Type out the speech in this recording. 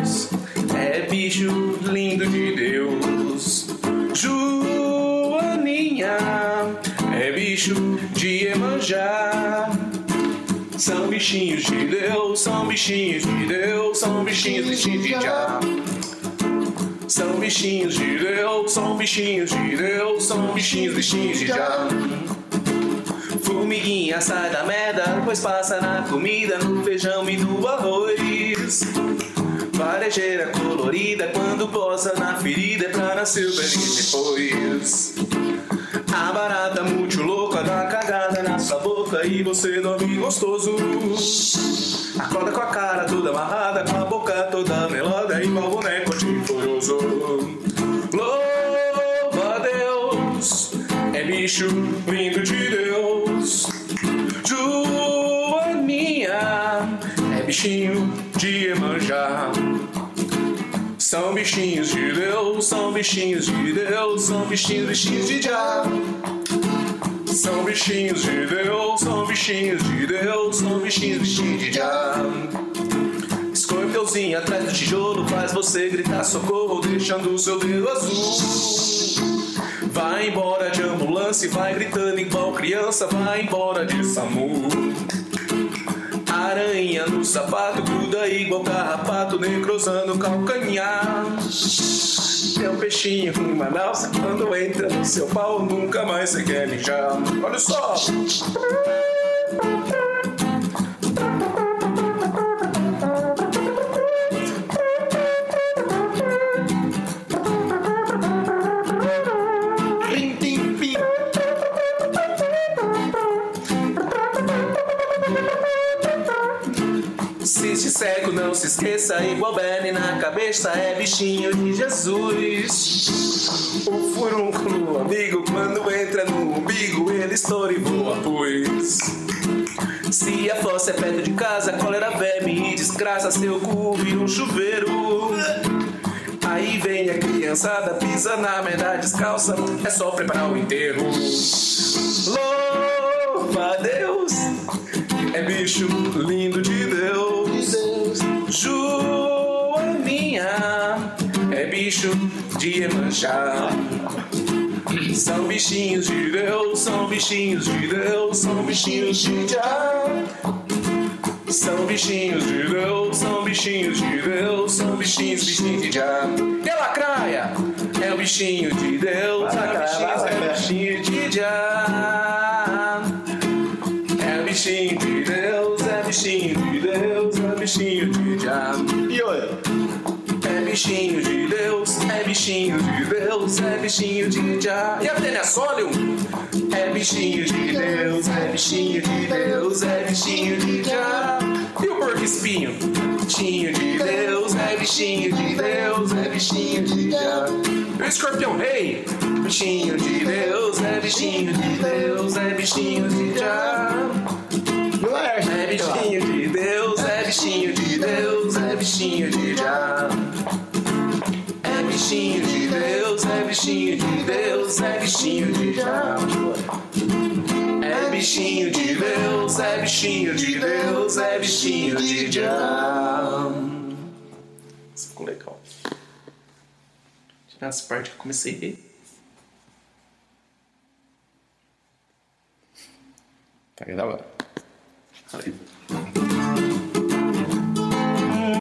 Deus, é bicho lindo de Deus. Joaninha é bicho de Iemanjá. São bichinhos de Deus, são bichinhos de Deus, são bichinhos de já. São bichinhos de Deus, são bichinhos de Deus, são bichinhos de já. Formiguinha sai da merda, pois passa na comida, no feijão e no arroz. Varejeira colorida, quando posa na ferida, é pra nascer o belinho depois. A barata muito louca, dá cagada na sua boca e você dorme gostoso. Acorda com a cara toda amarrada, com a boca toda melada, igual boneco de furioso. Louva a Deus, é bicho lindo de Deus. Joaninha é bichinho de Iemanjá. São bichinhos de Deus, são bichinhos de Deus, são bichinhos de já. São bichinhos de Deus, são bichinhos de Deus, são bichinhos de já. Escorpiãozinho atrás do tijolo faz você gritar socorro, deixando o seu dedo azul. Vai embora de ambulância, vai gritando igual criança, vai embora de SAMU. Aranha no sapato, gruda igual carrapato, necrosando o calcanhar. É um peixinho com uma Manaus, quando entra no seu pau, nunca mais você quer mijar. Olha só! Cego, não se esqueça, igual Benny na cabeça, é bichinho de Jesus. O furúnculo amigo, quando entra no umbigo, ele estoura e voa, pois. Se a fossa é perto de casa, cólera, verme e desgraça, seu cu vira um chuveiro. Aí vem criançada, pisa na merda descalça, é só preparar o enterro. Louva a Deus, é bicho lindo de Deus. Joaninha é bicho de Iemanjá. São bichinhos de Deus, são bichinhos de Deus, são bichinhos de já. São bichinhos de Deus, são bichinhos de Deus, são bichinhos de já. E a lacraia é o bichinho de Deus, é bichinho de já. É bichinho de Deus, é bichinho de Deus, é bichinho de já. E oi? É bichinho de Deus, é bichinho de Deus, é bichinho de já. E a Tênia Solium? É bichinho de Deus, é bichinho de Deus, é bichinho de já. E o porco espinho? Bichinho de Deus, é bichinho de Deus, é bichinho de já. E o escorpião rei? Bichinho de Deus, é bichinho de Deus, é bichinho de já. É bichinho de Deus, é bichinho de Deus, é bichinho de já. É bichinho de Deus, é bichinho de Deus, é bichinho de já. É bichinho de Deus, é bichinho de Deus, é bichinho de já. Isso ficou legal. Essa parte que eu comecei a rir. Tá da hora. Valeu.